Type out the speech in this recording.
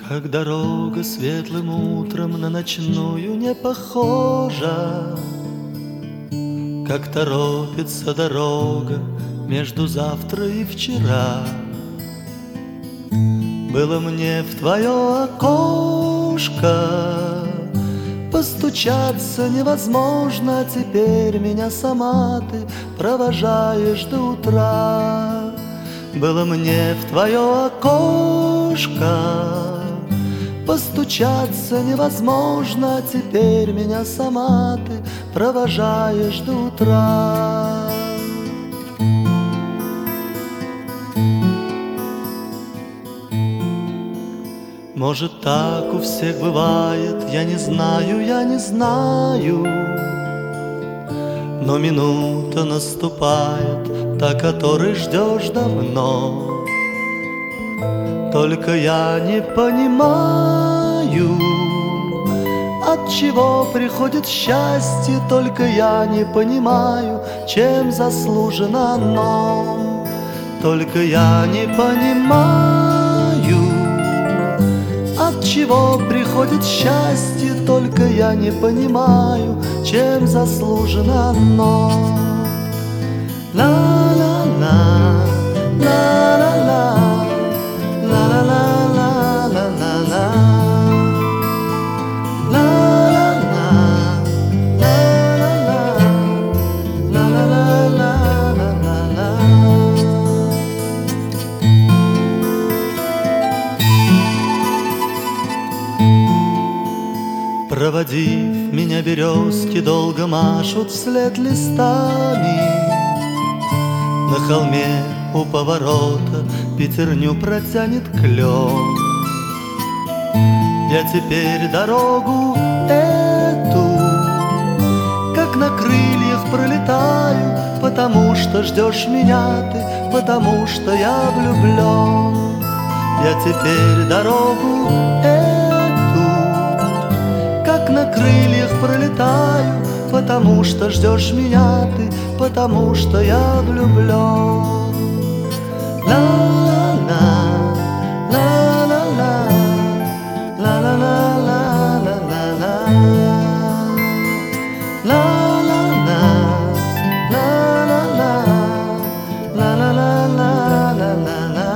Как дорога светлым утром на ночную не похожа, как торопится дорога между завтра и вчера. Было мне в твое окошко постучаться невозможно, а теперь меня сама ты провожаешь до утра. Было мне в твое окошко постучаться невозможно, а теперь меня сама ты провожаешь до утра. Может, так у всех бывает, я не знаю, я не знаю. Но минута наступает, та, которой ждешь давно. Только я не понимаю, от чего приходит счастье. Только я не понимаю, чем заслужено оно. Только я не понимаю, от чего приходит счастье. Только я не понимаю, чем заслужено оно. Ла-ла-ла, ла-ла-ла, ла-ла-ла-ла-ла-ла-ла, ла-ла-ла, ла-ла-ла, ла-ла-ла-ла-ла-ла. Проводив меня, березки долго машут вслед листами. На холме у поворота пятерню протянет клен. Я теперь дорогу эту как на крыльях пролетаю, потому что ждешь меня ты, потому что я влюблен. Я теперь дорогу эту как на крыльях пролетаю, потому что ждешь меня ты, потому что я влюблен. Ла-ла-ла, ла-ла-ла, ла-ла-ла-ла-ла-ла-ла, ла-ла-ла, ла-ла-ла, ла-ла-ла-ла-ла-ла-ла.